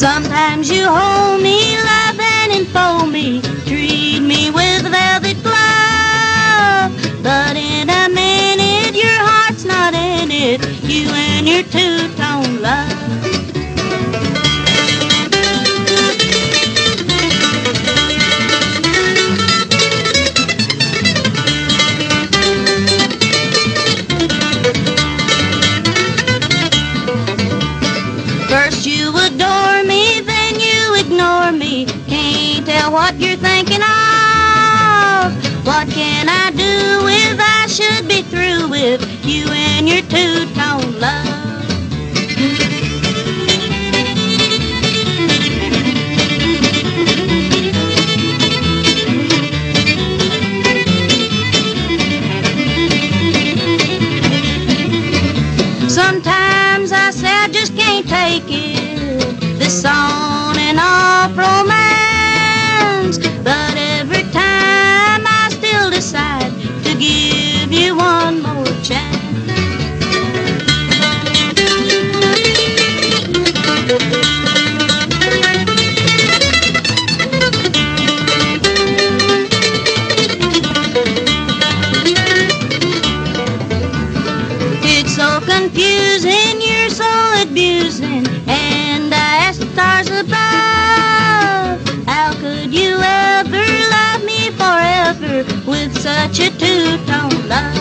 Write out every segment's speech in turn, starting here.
Sometimes you hold me, love and enfold me, treat me with velvet glove. But in a minute, your heart's not in it, you and your two-tone love. First you adore me, then you ignore me. Can't tell what you're thinking of. What can I do if I should be through with you and your two-tone love? Sometimes I say I just can't take it, this on and off romance. But every time I still decide to give you one more chance. It's so confusing, you're so abusing, and I ask the stars above, how could you ever love me forever with such a two-tone love?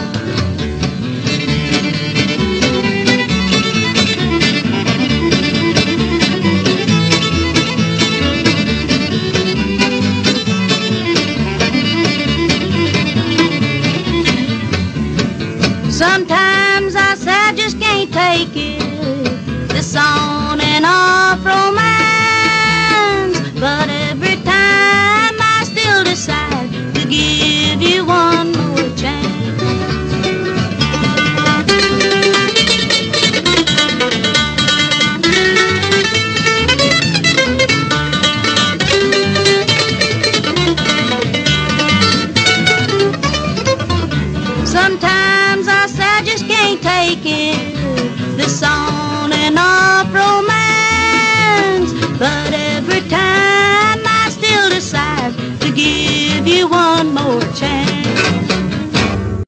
Sometimes I say I just can't take it, this song